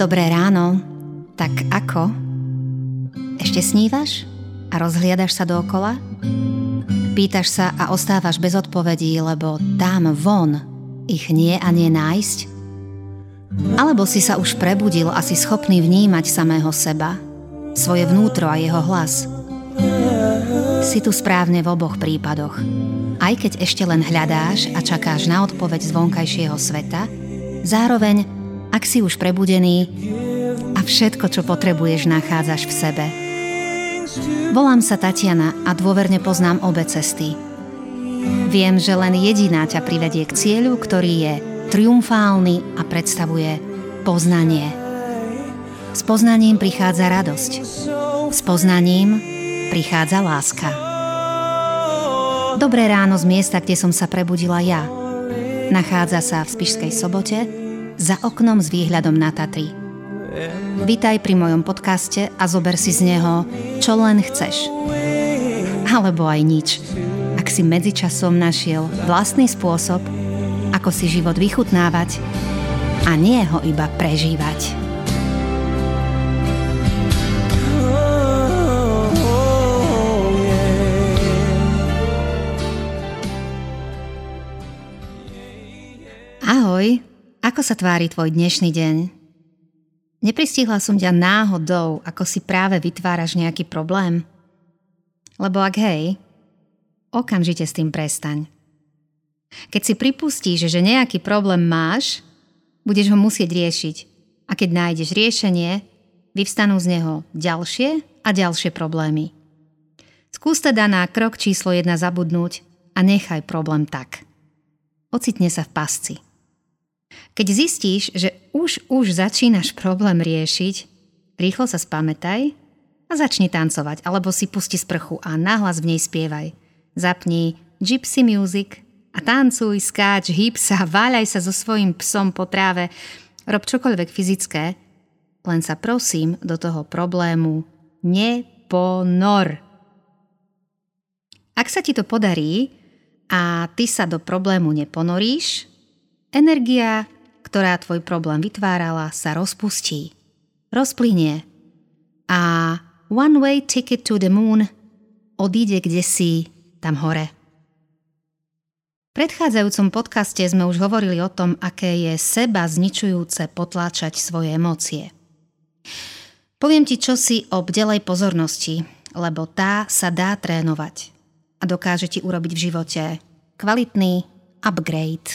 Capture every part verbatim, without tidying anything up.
Dobré ráno. Tak ako? Ešte snívaš? A rozhliadaš sa dookola? Pýtaš sa a ostávaš bez odpovedí, lebo tam von ich nie a nie nájsť? Alebo si sa už prebudil a si schopný vnímať samého seba, svoje vnútro a jeho hlas? Si tu správne v oboch prípadoch. Aj keď ešte len hľadáš a čakáš na odpoveď z vonkajšieho sveta, zároveň, ak si už prebudený a všetko, čo potrebuješ, nachádzaš v sebe. Volám sa Tatiana a dôverne poznám obe cesty. Viem, že len jediná ťa privedie k cieľu, ktorý je triumfálny a predstavuje poznanie. S poznaním prichádza radosť. S poznaním prichádza láska. Dobré ráno z miesta, kde som sa prebudila ja. Nachádza sa v Spišskej Sobote, za oknom s výhľadom na Tatry. Vitaj pri mojom podcaste a zober si z neho, čo len chceš. Alebo aj nič, ak si medzičasom našiel vlastný spôsob, ako si život vychutnávať a nie ho iba prežívať. Ahoj, ako sa tvári tvoj dnešný deň? Nepristihla som ťa náhodou, ako si práve vytváraš nejaký problém? Lebo ak hej, okamžite s tým prestaň. Keď si pripustíš, že nejaký problém máš, budeš ho musieť riešiť. A keď nájdeš riešenie, vyvstanú z neho ďalšie a ďalšie problémy. Skús teda na krok číslo jedna zabudnúť a nechaj problém tak. Ocitne sa v pasci. Keď zistíš, že už už začínaš problém riešiť, rýchlo sa spamätaj a začni tancovať, alebo si pusti sprchu a nahlas v nej spievaj. Zapni gypsy music a tancuj, skáč, hýb sa, váľaj sa so svojím psom po tráve, rob čokoľvek fyzické, len sa prosím do toho problému neponor. Ak sa ti to podarí a ty sa do problému neponoríš, energia, ktorá tvoj problém vytvárala, sa rozpustí, rozplynie a one way ticket to the moon odíde kdesi tam hore. V predchádzajúcom podcaste sme už hovorili o tom, aké je seba zničujúce potláčať svoje emócie. Poviem ti čosi o bdelej pozornosti, lebo tá sa dá trénovať a dokáže ti urobiť v živote kvalitný upgrade.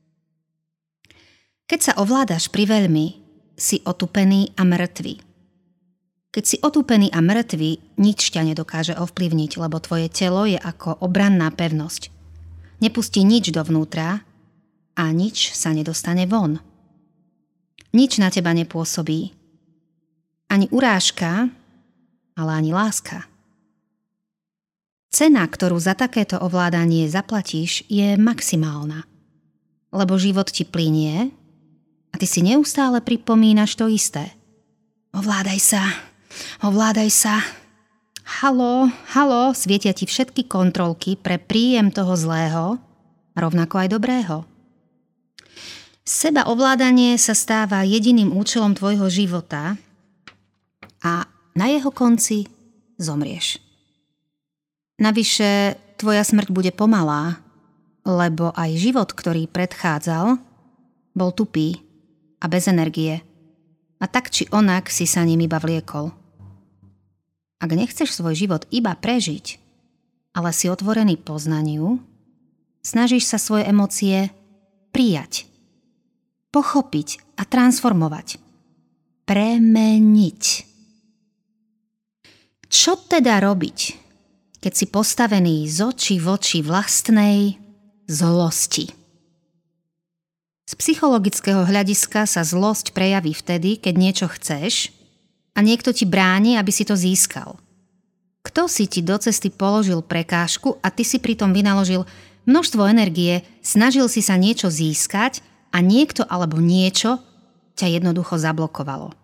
Keď sa ovládaš priveľmi, si otupený a mŕtvy. Keď si otupený a mŕtvy, nič ťa nedokáže ovplyvniť, lebo tvoje telo je ako obranná pevnosť. Nepustí nič dovnútra a nič sa nedostane von. Nič na teba nepôsobí. Ani urážka, ale ani láska. Cena, ktorú za takéto ovládanie zaplatíš, je maximálna. Lebo život ti plynie a ty si neustále pripomínaš to isté. Ovládaj sa, ovládaj sa. Haló, haló, svietia ti všetky kontrolky pre príjem toho zlého, rovnako aj dobrého. Seba ovládanie sa stáva jediným účelom tvojho života a na jeho konci zomrieš. Navyše, tvoja smrť bude pomalá, lebo aj život, ktorý predchádzal, bol tupý a bez energie. A tak či onak si sa ním iba vliekol. Ak nechceš svoj život iba prežiť, ale si otvorený poznaniu, snažíš sa svoje emócie prijať, pochopiť a transformovať. Premeniť. Čo teda robiť, keď si postavený z očí v oči vlastnej zlosti? Z psychologického hľadiska sa zlosť prejaví vtedy, keď niečo chceš a niekto ti bráni, aby si to získal. Kto si ti do cesty položil prekážku a ty si pritom vynaložil množstvo energie, snažil si sa niečo získať a niekto alebo niečo ťa jednoducho zablokovalo.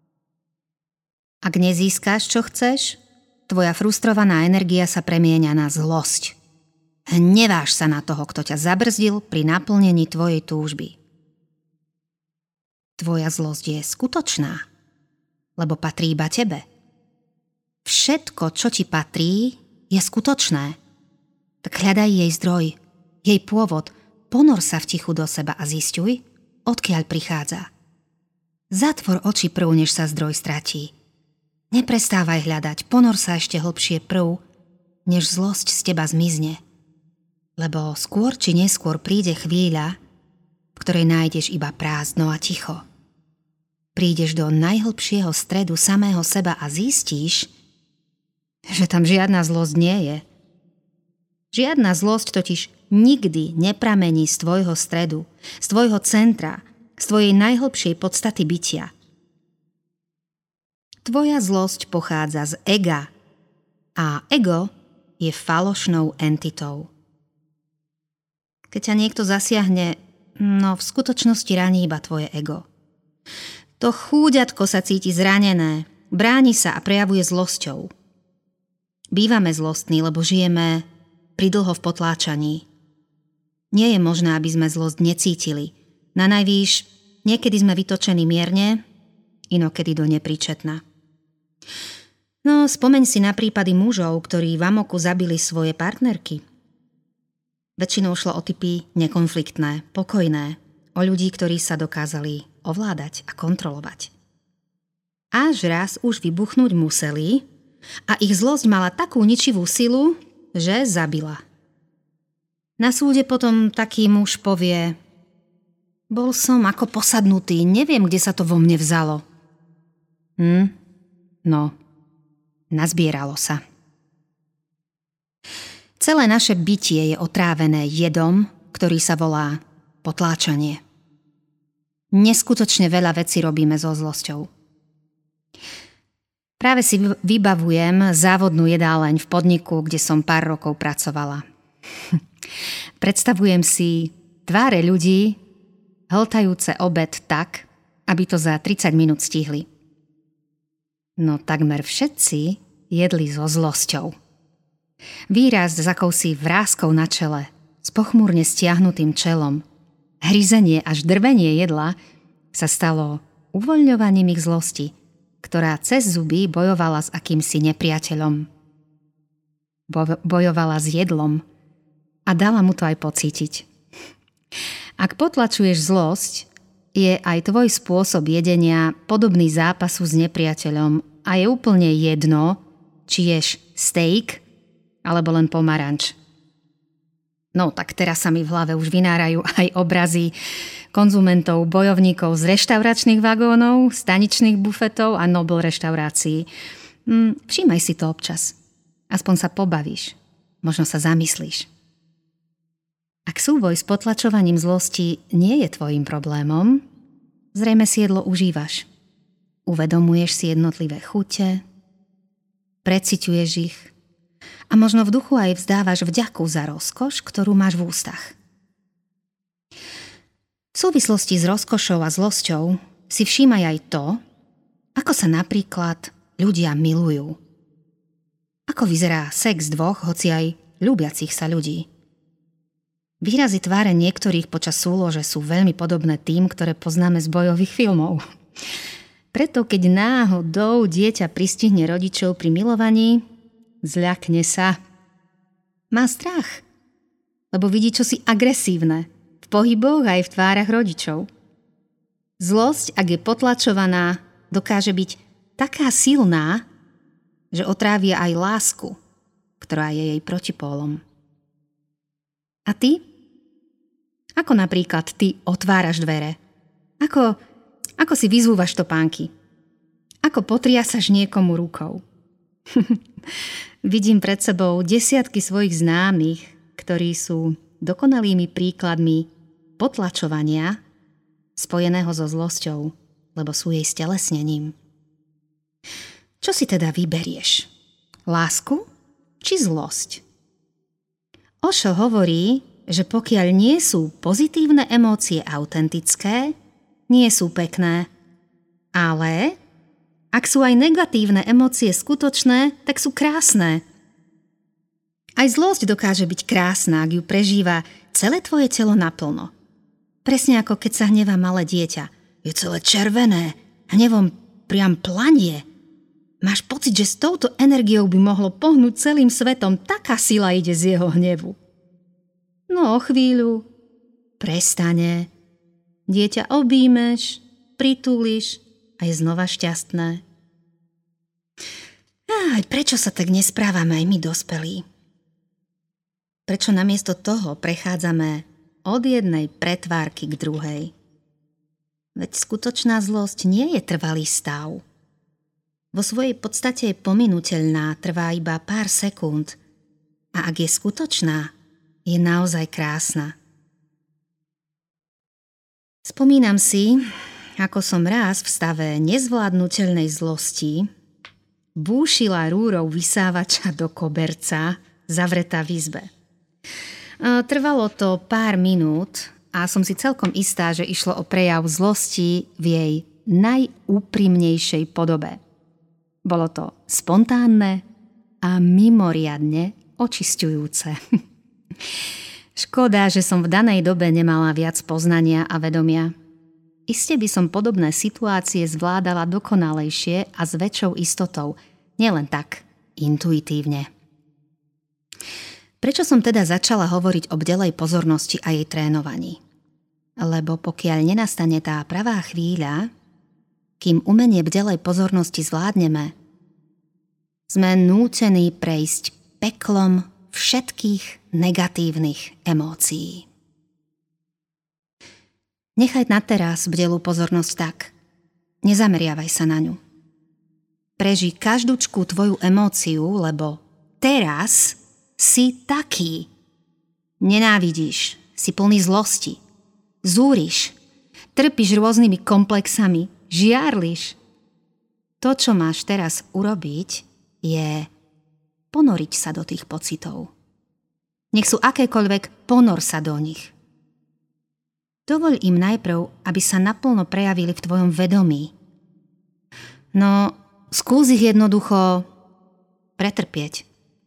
Ak nezískáš, čo chceš, tvoja frustrovaná energia sa premieňa na zlosť. Hneváš sa na toho, kto ťa zabrzdil pri naplnení tvojej túžby. tvoja zlosť je skutočná, lebo patrí iba tebe. Všetko, čo ti patrí, je skutočné. Tak hľadaj jej zdroj, jej pôvod, ponor sa v tichu do seba a zisťuj, odkiaľ prichádza. Zatvor oči prv, než sa zdroj stratí. Neprestávaj hľadať, ponor sa ešte hlbšie prv, než zlosť z teba zmizne. Lebo skôr či neskôr príde chvíľa, v ktorej nájdeš iba prázdno a ticho. Prídeš do najhlbšieho stredu samého seba a zistíš, že tam žiadna zlosť nie je. Žiadna zlosť totiž nikdy nepramení z tvojho stredu, z tvojho centra, z tvojej najhlbšej podstaty bytia. Tvoja zlosť pochádza z ega a ego je falošnou entitou. Keď ťa niekto zasiahne, no v skutočnosti raní iba tvoje ego. To chúďatko sa cíti zranené, bráni sa a prejavuje zlosťou. Bývame zlostní, lebo žijeme pridlho v potláčaní. Nie je možné, aby sme zlosť necítili. Na najvýš, niekedy sme vytočení mierne, inokedy do nepríčetna. No, spomeň si na prípady mužov, ktorí v amoku zabili svoje partnerky. Väčšinou šlo o typy nekonfliktné, pokojné, o ľudí, ktorí sa dokázali ovládať a kontrolovať. Až raz už vybuchnúť museli a ich zlosť mala takú ničivú silu, že zabila. Na súde potom taký muž povie: bol som ako posadnutý, neviem, kde sa to vo mne vzalo. Hm, no, nazbieralo sa. Celé naše bytie je otrávené jedom, ktorý sa volá potláčanie. Neskutočne veľa vecí robíme so zlosťou. Práve si vybavujem závodnú jedáleň v podniku, kde som pár rokov pracovala. Predstavujem si tváre ľudí, hltajúce obed tak, aby to za tridsať minút stihli. No takmer všetci jedli so zlosťou. Výraz s akousi vráskou na čele, s pochmúrne stiahnutým čelom, hryzenie až drvenie jedla sa stalo uvoľňovaním ich zlosti, ktorá cez zuby bojovala s akýmsi nepriateľom. Bo- bojovala s jedlom a dala mu to aj pocítiť. Ak potlačuješ zlosť, je aj tvoj spôsob jedenia podobný zápasu s nepriateľom a je úplne jedno, či ješ steak alebo len pomaranč. No tak teraz sa mi v hlave už vynárajú aj obrazy konzumentov, bojovníkov z reštauračných vagónov, staničných bufetov a Nobel reštaurácií. Hm, všímaj si to občas. Aspoň sa pobavíš. Možno sa zamyslíš. Ak súboj s potlačovaním zlosti nie je tvojím problémom, zrejme si jedlo užívaš. Uvedomuješ si jednotlivé chute, preciťuješ ich a možno v duchu aj vzdávaš vďaku za rozkoš, ktorú máš v ústach. V súvislosti s rozkošou a zlosťou si všímaj aj to, ako sa napríklad ľudia milujú. Ako vyzerá sex dvoch, hoci aj ľúbiacich sa ľudí. Výrazy tváre niektorých počas súlože sú veľmi podobné tým, ktoré poznáme z bojových filmov. Preto, keď náhodou dieťa pristihne rodičov pri milovaní, zľakne sa. Má strach, lebo vidí čosi agresívne v pohyboch aj v tvárach rodičov. Zlosť, ak je potlačovaná, dokáže byť taká silná, že otrávia aj lásku, ktorá je jej protipólom. A ty? Ako napríklad ty otváraš dvere? Ako, ako si vyzúvaš topánky? Ako potriasaš niekomu rukou? Vidím pred sebou desiatky svojich známych, ktorí sú dokonalými príkladmi potlačovania spojeného so zlosťou, lebo sú jej stelesnením. Čo si teda vyberieš? Lásku či zlosť? Osho hovorí, že pokiaľ nie sú pozitívne emócie autentické, nie sú pekné. Ale ak sú aj negatívne emócie skutočné, tak sú krásne. Aj zlosť dokáže byť krásna, ak ju prežíva celé tvoje telo naplno. Presne ako keď sa hnevá malé dieťa. je celé červené, hnevom priam planie. Máš pocit, že s touto energiou by mohlo pohnúť celým svetom, taká sila ide z jeho hnevu. No o chvíľu prestane, dieťa objímeš, pritúliš a je znova šťastné. Aj, prečo sa tak nesprávame aj my dospelí? Prečo namiesto toho prechádzame od jednej pretvárky k druhej? Veď skutočná zlosť nie je trvalý stav. Vo svojej podstate je pominuteľná, trvá iba pár sekúnd. A ak je skutočná, je naozaj krásna. Spomínam si, ako som raz v stave nezvládnutelnej zlosti búšila rúrou vysávača do koberca, zavretá v izbe. Trvalo to pár minút a som si celkom istá, že išlo o prejav zlosti v jej najúprimnejšej podobe. Bolo to spontánne a mimoriadne očisťujúce. Škoda, že som v danej dobe nemala viac poznania a vedomia. Iste by som podobné situácie zvládala dokonalejšie a s väčšou istotou, nielen tak, intuitívne. Prečo som teda začala hovoriť o bdelej pozornosti a jej trénovaní? Lebo pokiaľ nenastane tá pravá chvíľa, kým umenie bdelej pozornosti zvládneme, sme nútení prejsť peklom všetkých negatívnych emócií. Nechaj na teraz bdelú pozornosť tak. Nezameriavaj sa na ňu. Prežij každúčku tvoju emóciu, lebo teraz si taký. Nenávidíš, si plný zlosti, zúriš, trpíš rôznymi komplexami, žiarliš. To, čo máš teraz urobiť, je ponoriť sa do tých pocitov. Nech sú akékoľvek, ponor sa do nich. Dovoľ im najprv, aby sa naplno prejavili v tvojom vedomí. No, skús ich jednoducho pretrpieť.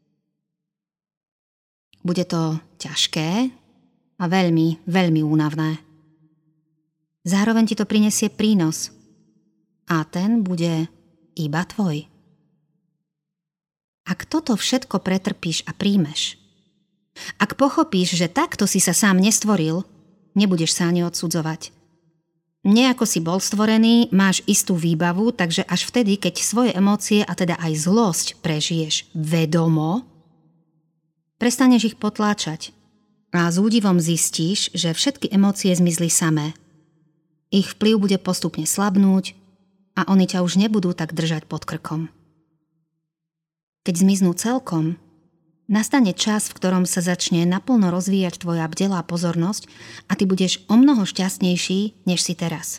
Bude to ťažké a veľmi, veľmi únavné. Zároveň ti to prinesie prínos a ten bude iba tvoj. Ak toto všetko pretrpíš a príjmeš, ak pochopíš, že takto si sa sám nestvoril, nebudeš sa ani odsudzovať. Nejako si bol stvorený, máš istú výbavu, takže až vtedy, keď svoje emócie a teda aj zlosť prežiješ vedomo, prestaneš ich potláčať a s údivom zistíš, že všetky emócie zmizli samé. Ich vplyv bude postupne slabnúť a oni ťa už nebudú tak držať pod krkom. Keď zmiznú celkom, nastane čas, v ktorom sa začne naplno rozvíjať tvoja bdelá pozornosť a ty budeš omnoho šťastnejší, než si teraz.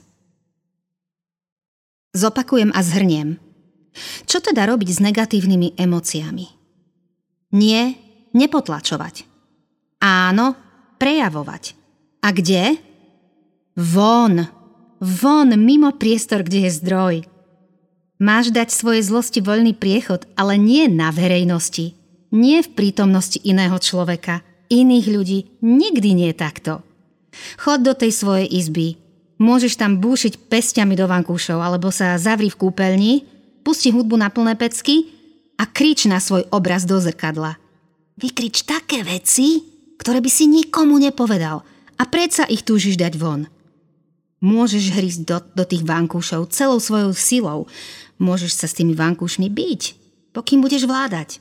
Zopakujem a zhrniem. Čo teda robiť s negatívnymi emóciami? Nie, nepotlačovať. Áno, prejavovať. A kde? Von. Von, mimo priestor, kde je zdroj. Máš dať svojej zlosti voľný priechod, ale nie na verejnosti. Nie v prítomnosti iného človeka, iných ľudí, nikdy nie takto. Chod do tej svojej izby. Môžeš tam búšiť pesťami do vankúšov alebo sa zavri v kúpeľni, pusti hudbu na plné pecky a krič na svoj obraz do zrkadla. Vykrič také veci, ktoré by si nikomu nepovedal a predsa ich túžiš dať von. Môžeš hrísť do, do tých vankúšov celou svojou silou. Môžeš sa s tými vankúšmi biť, pokým budeš vládať.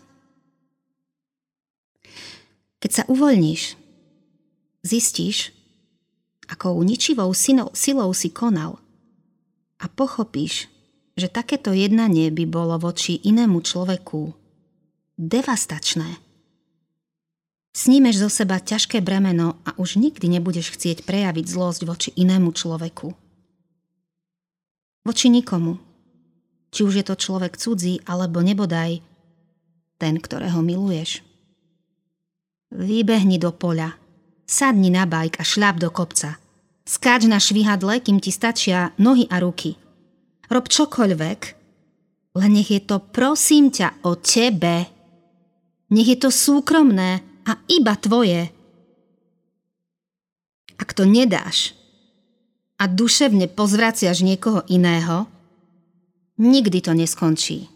Keď sa uvoľníš, zistíš, akou ničivou silou si konal a pochopíš, že takéto jednanie by bolo voči inému človeku devastačné. Snímeš zo seba ťažké bremeno a už nikdy nebudeš chcieť prejaviť zlosť voči inému človeku. Voči nikomu. Či už je to človek cudzí, alebo nebodaj ten, ktorého miluješ. Vybehni do poľa, sadni na bajk a šľap do kopca. Skáč na švihadle, kým ti stačia nohy a ruky. Rob čokoľvek, len nech je to prosím ťa o tebe. Nech je to súkromné a iba tvoje. Ak to nedáš, a duševne pozvraciaš niekoho iného, nikdy to neskončí.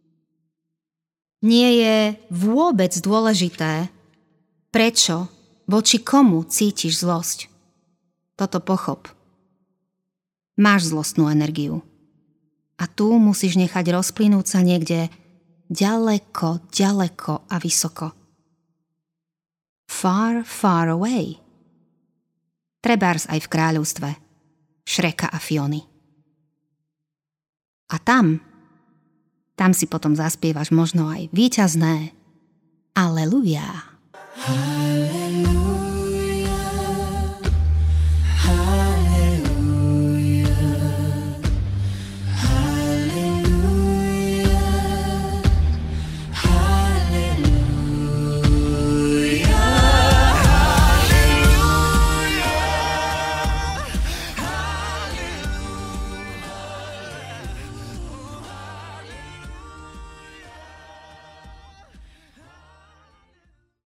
Nie je vôbec dôležité, prečo, voči komu cítiš zlosť. Toto pochop. Máš zlostnú energiu. A tu musíš nechať rozplynúť sa niekde ďaleko, ďaleko a vysoko. Far, far away. Trebárs aj v kráľovstve Šreka a Fiony. A tam, tam si potom zaspievaš možno aj víťazné Aleluja. Aleluja.